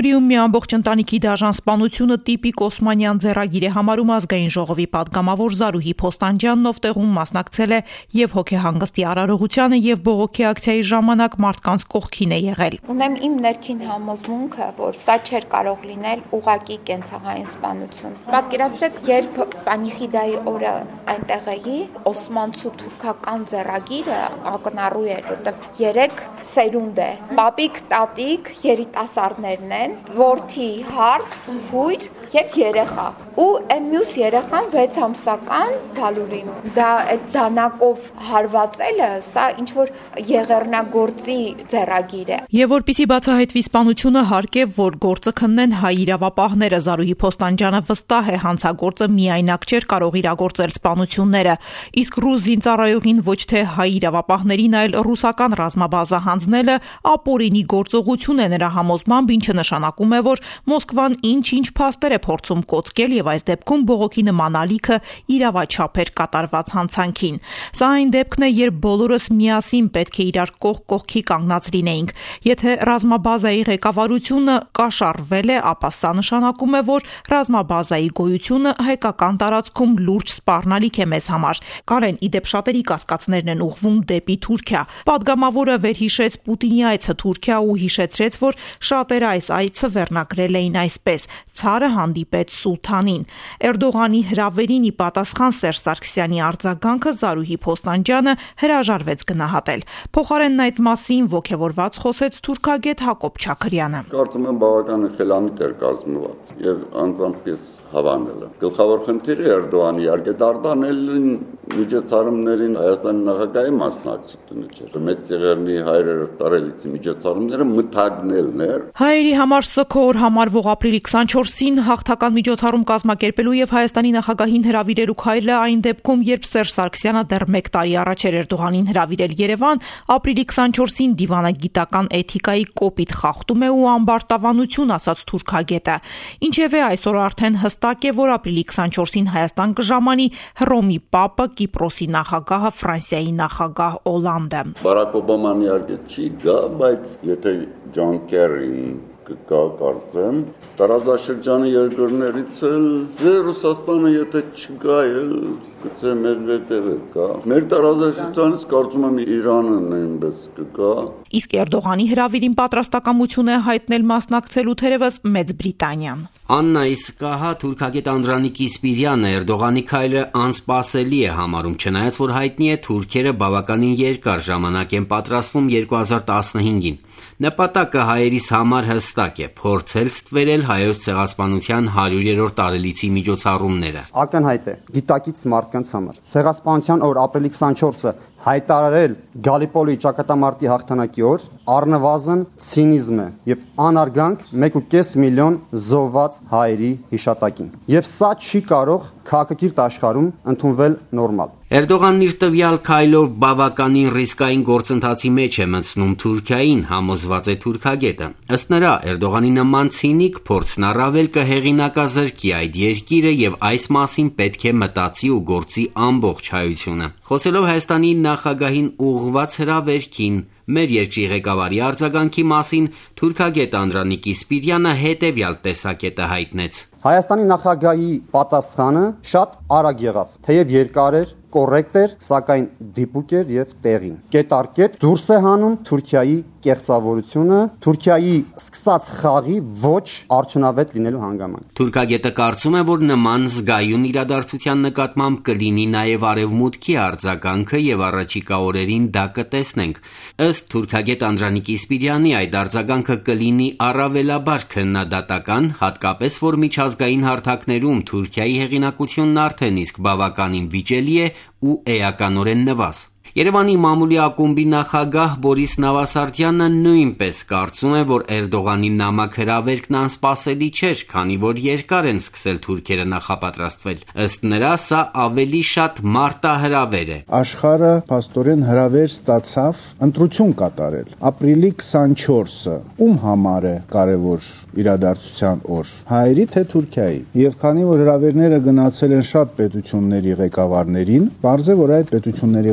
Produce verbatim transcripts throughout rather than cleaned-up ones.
Գյումրիում մի ամբողջ ընտանիքի դաժան սպանությունը տիպիկ օսմանյան ձեռագիր է համարում ազգային ժողովի պատգամավոր Զարուհի Փոստանջյանն, ով տեղում մասնակցել է եւ հոգեհանգստի արարողությանը եւ բողոքի ակցիայի ժամանակ մարդկանց կողքին է եղել։ Ունեմ իմ ներքին համոզմունքը, որ սա չէր կարող լինել ուղղակի կենցաղային սպանություն։ Պատկերացրեք, երբ Պանիխիդայի օրը այնտեղ էի, օսմանցու թուրքական ձեռագիրը ակնառու էր, որտեղ երեք սերունդ է, պապիկ, տատիկ, երիտասարդներն են, որդի, հարս, հույր եւ երեխա։ Ու այն մյուս երեխան վեց ամսական բալուրին։ Դա այդ դանակով հարվածելը, սա ինչ որ եղեռնագործի ձեռագիր է։ Եվ որպեսզի բացահայտվի սպանությունը, հարկ է, որ գործը քննեն հայ իրավապահները։ Զարուհի Փոստանջյանը վստահ է, հանցագործը միայնակ չէր կարող իրագործել սպանությունները, իսկ ռուս զինծառայողին ոչ թե հայ իրավապահներին, այլ ռուսական ռազմաբազա հանձնելը ապօրինի գործողություն է նրա համոզմամբ, ինչը նշանակում է, որ Մոսկվան ինչ-ինչ փաստեր է փորձում կոծկել եւ այս դեպքում բողոքի նման ալիքը իրավաչափ էր կատարված հանցանքին։ Սա այն դեպքն է, երբ բոլորս միասին պետք է իրար կողք կողքի կանգնած լինեինք։ Եթե ռազմաբազայի ղեկավարությունը կաշառվել է, ապա սա նշանակում է, որ ռազմաբազայի գոյությունը հայկական տարածքում լուրջ սպառնալիք է մեզ համար։ Կարեն, ի դեպ շատերի կասկածներն են ուղղվում դեպի Թուրքիա։ Պատգամավորը վերհիշեց Պուտինի այցը Թուրքիա ու հիշեցրեց, որ շատերը այս այցը վերնագրել էին այսպես. «Ցարը հանդիպեց սուլթանին»։ Էրդողանի հրավերին ի պատասխան Սերժ Սարգսյանի արձագանքը Զարուհի Փոստանջյանը հրաժարվեց գնահատել։ Փոխարենն այդ մասին ոգևորված խոսեց թուրքագետ Հակոբ Չաքրյանը։ Կարծում եմ բավական խելամիտ էր կազմված եւ անձամբ ես հավանել եմ։ Գլխավոր խնդիրը Էրդողանի իհարկե դարդանելին միջոցառումներին Հայաստանի նախագահի մասնակցությունը չէր։ Մեծ ծեղերնի հայրերը տարելիցի միջոցառումները մթագնելն էր։ Հայերի համար սքոր համարվող ապրիլի քսանչորսին հաղթական միջոցառում կազմակերպելու եւ Հայաստանի նախագահին հրավիրելու քայլը այն դեպքում, երբ Սերժ Սարգսյանը դեռ մեկ տարի առաջ էր Էրդողանին հրավիրել Երևան, ապրիլի քսանչորսին դիվանագիտական էթիկայի կոպիտ խախտում է ու ամբարտավանություն, ասաց թուրքագետը։ Ինչևէ, այսօր արդեն հստակ է, որ ապրիլի քսանչորսին Հայաստան կժամանի Հռոմի Պապը, Կիպրոսի նախագահը, Ֆրանսիայի նախագահ Օլանդը։ Բարակ Օբաման իհարկե չի գա, բայց եթե Ջոն Քերին կգա, կարծեմ, տարածաշրջանի երկրներից էլ Ռուսաստանը եթե չգա, էլ գուցե Մեդվեդևը գա։ Մեր տարածաշրջանից կարծում եմ Իրանը նույնպես կգա։ Իսկ Էրդողանի հրավիրին պատրաստակամություն է հայտնել մասնակցելու թերևս Մեծ Բրիտանիան։ Աննա Իսկահա թուրքագետ Անդրանիկ Իսպիրյանը Էրդողանի քայլը անսպասելի է համարում, չնայած որ հայտնի է թուրքերը բավականին երկար ժամանակ են պատրաստվում երկու հազար տասնհինգին։ Նպատակը հայերիս համար հստակ է՝ փորձել ստվերել հայոց ցեղասպանության հարյուրերորդ տարելիցի միջոցառումները։ Ակնհայտ է գիտակից մարդկանց համար։ Ցեղասպանության օր ապրիլի քսանչորսը հայտարարել Գալիպոլի ճակատամարտի հաղթանակի օր առնվազն ցինիզմ է եւ անարգանք մեկ ու կես միլիոն զոհված հայերի հիշատակին։ Եվ սա չի կարող քաղաքակիրթ աշխարհում ընդունվել նորմալ։ Էրդողանն իր տվյալ քայլով բավականին ռիսկային գործընթացի մեջ է մտցնում Թուրքիային, համոզված է թուրքագետը։ Ըստ նրա, Էրդողանի նման ցինիկ փորձն առավել կհեղինակազրկի այդ երկիրը եւ այս մասին պետք է մտածի ու գործի ամբողջ հայությունը։ Խոսելով Հայաստանի նախագահին ուղղված հրավերքին մեր երկրի ղեկավարի արձագանքի մասին թուրքագետ Անդրանիկ Իսպիրյանը հետևյալ տեսակետը հայտնեց։ Հայաստանի նախագահի պատասխանը շատ արագ եղավ, թեև երկար էր, կոռեկտ էր, սակայն դիպուկ էր եւ տեղին։ Կետարկետ դուրս է հանում Թուրքիայի կեղծավորությունը, Թուրքիայի սկսած խաղի ոչ արդյունավետ լինելու հանգամանք։ Թուրքագետը կարծում է, որ նման զգայուն իրադարձության նկատմամբ կլինի նաեւ արևմուտքի արձագանքը եւ առաջիկա օրերին դա կտեսնենք։ Ըստ թուրքագետ Անդրանիկ Իսպիրյանի այդ արձագանքը կլինի առավելաբար քննադատական, հատկապես որ միջազգային հարթակներում Թուրքիայի հեղինակությունն արդեն իսկ բավականին վիճելի է ու էականորեն նվազ։ Երևանի մամուլի ակումբի նախագահ Բորիս Նավասարդյանը նույնպես կարծում է, որ Էրդողանի նամակ հրավերքն անսպասելի չէր, քանի որ երկար են սկսել թուրքերը նախապատրաստվել։ Ըստ նրա, սա ավելի շատ մարտահրավեր է։ Աշխարհը փաստորեն հրավեր ստացավ ընտրություն կատարել։ Ապրիլի քսանչորսը ում համար է կարևոր իրադարձության օր։ Հայերի թե Թուրքիայի։ Եվ քանի որ հրավերները գնացել են շատ պետությունների ղեկավարներին, բարձր որ այդ պետությունների ղեկավար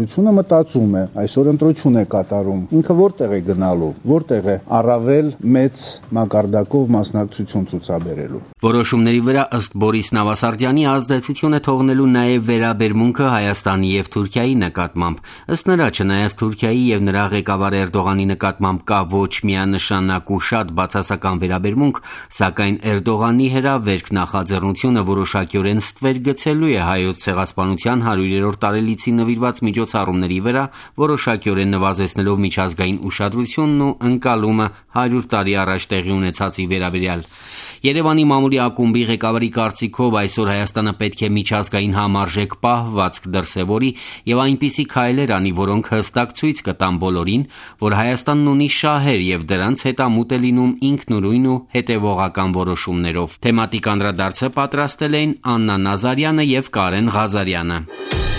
կառավարությունը մտածում է, այսօր ընտրություն է կատարում, ինքը որտեղ է գնալու, որտեղ է առավել մեծ մակարդակով մասնակցություն ցուցաբերելու։ Որոշումների վրա ըստ Բորիս Նավասարդյանի ազդեցություն է թողնելու նաև վերաբերմունքը Հայաստանի եւ Թուրքիայի նկատմամբ։ Ըստ նրա, չնայած Թուրքիայի եւ նրա ղեկավար Էրդողանի նկատմամբ կա ոչ միանշանակ ու շատ բացասական վերաբերմունք, սակայն Էրդողանի հրավերք նախաձեռնությունը որոշակիորեն ստվեր գցելու է հայոց ցեղասպանության հարյուրերորդ տարելիցին նվիրված միջոցառումների վրա, որոշակիորեն նվազեցնելով միջազգային ուշադրությունն ու ընկալումը հարյուր տարի առաջ տեղի ունեցածի վերաբերյալ։ Երևանի մամուլի ակումբի ղեկավարի կարծիքով այսօր Հայաստանը պետք է միջազգային համարժեք պահվածք դրսևորի եւ այնպիսի քայլեր անի, որոնք հստակ ցույց կտան բոլորին, որ Հայաստանն ունի շահեր եւ դրանց հետամուտ է լինում ինքնուրույն ու հետեւողական որոշումներով։ Թեմատիկ անդրադարձը պատրաստել էին Աննա Նազարյանը եւ Կարեն Ղազարյանը։